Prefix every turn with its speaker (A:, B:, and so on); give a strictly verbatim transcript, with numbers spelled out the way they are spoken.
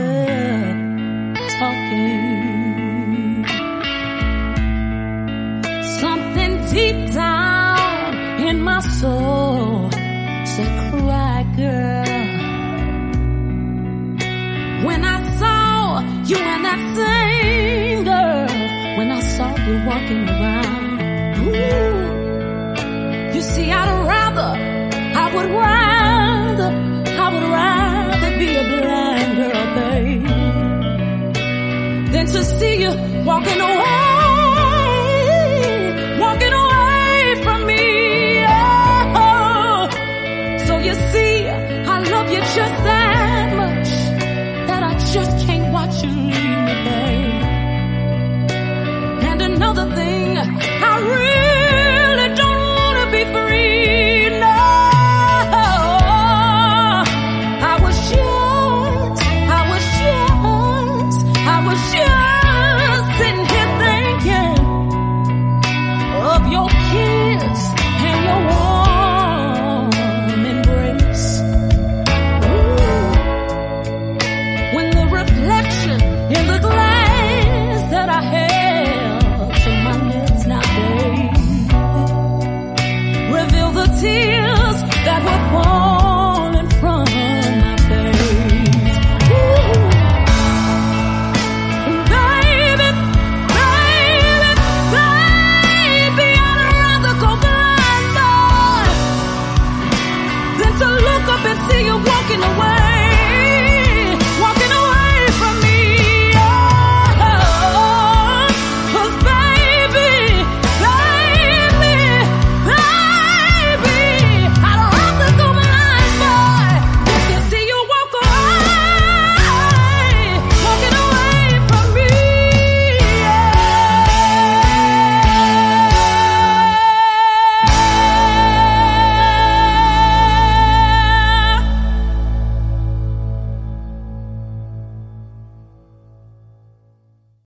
A: talking. Something deep down in my soul said, cry, girl. When I saw you and that same girl, when I saw you walking around, ooh, you see, I'd rather, I would rather, I would rather be a blind girl, babe, than to see you walking away, walking away from me. Oh, so you see, I love you just that much that I just can't watch you leave me, babe. And another thing, I really don't want to be free, no. I was just, I was just, I was just sitting here thinking of your kiss and your warm embrace. Ooh. When the reflection in the glass that I held to my lips now, babe, reveal the tears that were falling from my face. Ooh. Baby, baby, baby, I'd rather go blind, boy, than to look up and see you walking away.